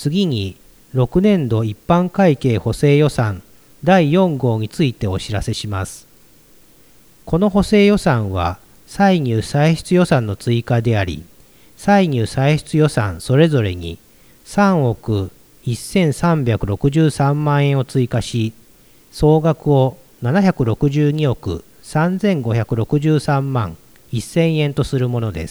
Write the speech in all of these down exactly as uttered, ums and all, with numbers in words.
次に、ろくねんど一般会計補正予算だいよん号についてお知らせします。この補正予算は、歳入歳出予算の追加であり、歳入歳出予算それぞれにさんおくせんさんびゃくろくじゅうさんまん円を追加し、総額をななひゃくろくじゅうにおくさんぜんごひゃくろくじゅうさんまんせんえんとするものです。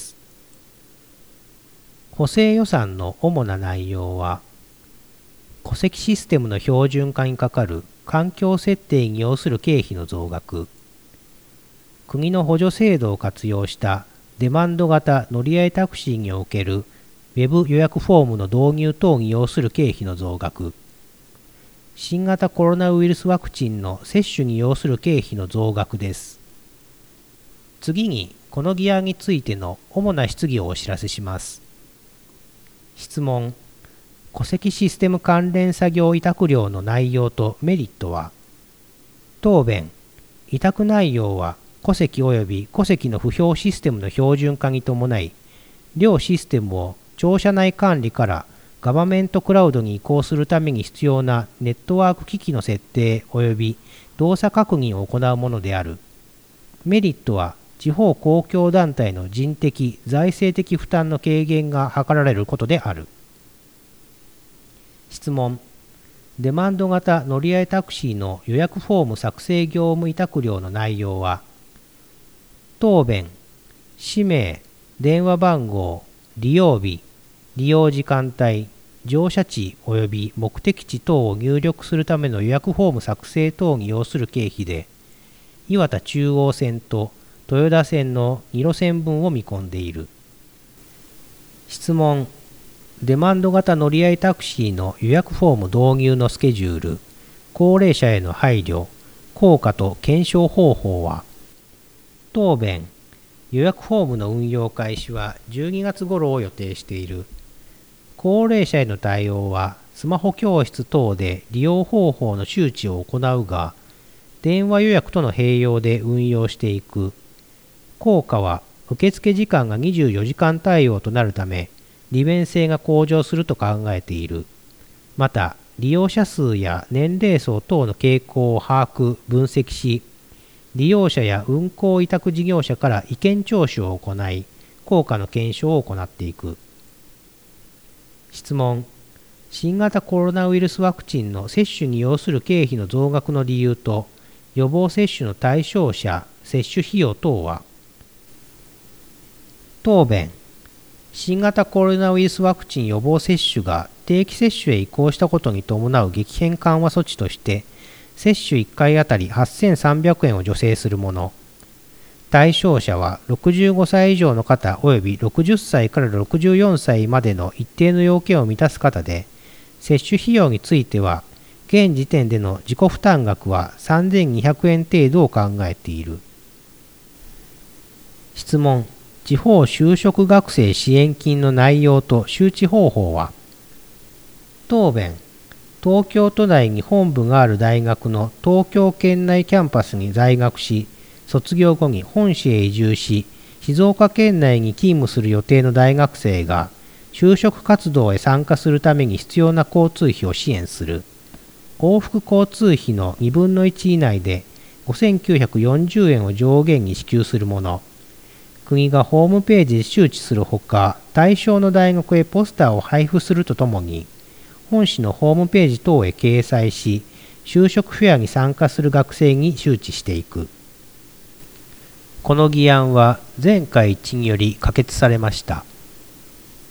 補正予算の主な内容は、戸籍システムの標準化にかかる環境設定に要する経費の増額、国の補助制度を活用したデマンド型乗り合いタクシーにおけるウェブ予約フォームの導入等に要する経費の増額、新型コロナウイルスワクチンの接種に要する経費の増額です。次に、この議案についての主な質疑をお知らせします。質問。戸籍システム関連作業委託料の内容とメリットは。答弁。委託内容は戸籍及び戸籍の不評システムの標準化に伴い、両システムを庁舎内管理からガバメントクラウドに移行するために必要なネットワーク機器の設定及び動作確認を行うものである。メリットは地方公共団体の人的・財政的負担の軽減が図られることである。質問。デマンド型乗り合いタクシーの予約フォーム作成業務委託料の内容は。答弁。氏名、電話番号、利用日、利用時間帯、乗車地及び目的地等を入力するための予約フォーム作成等に要する経費で、磐田中央線と豊田線のに路線分を見込んでいる。質問。デマンド型乗り合いタクシーの予約フォーム導入のスケジュール、高齢者への配慮、効果と検証方法は。答弁。予約フォームの運用開始はじゅうにがつ頃を予定している。高齢者への対応はスマホ教室等で利用方法の周知を行うが、電話予約との併用で運用していく。効果は受付時間がにじゅうよじかん対応となるため、利便性が向上すると考えている。また、利用者数や年齢層等の傾向を把握・分析し、利用者や運行委託事業者から意見聴取を行い、効果の検証を行っていく。質問。新型コロナウイルスワクチンの接種に要する経費の増額の理由と、予防接種の対象者、接種費用等は。答弁。新型コロナウイルスワクチン予防接種が定期接種へ移行したことに伴う激変緩和措置として、接種いっかいあたりはっせんさんびゃくえんを助成するもの。対象者はろくじゅうごさい以上の方及びろくじゅっさいからろくじゅうよんさいまでの一定の要件を満たす方で、接種費用については、現時点での自己負担額はさんぜんにひゃくえん程度を考えている。質問。地方就職学生支援金の内容と周知方法は。答弁。東京都内に本部がある大学の東京圏内キャンパスに在学し、卒業後に本市へ移住し、静岡県内に勤務する予定の大学生が、就職活動へ参加するために必要な交通費を支援する。往復交通費のにぶんのいち以内でごせんきゅうひゃくよんじゅうえんを上限に支給するもの。国がホームページで周知するほか、対象の大学へポスターを配布するとともに、本市のホームページ等へ掲載し、就職フェアに参加する学生に周知していく。この議案は全会一致により可決されました。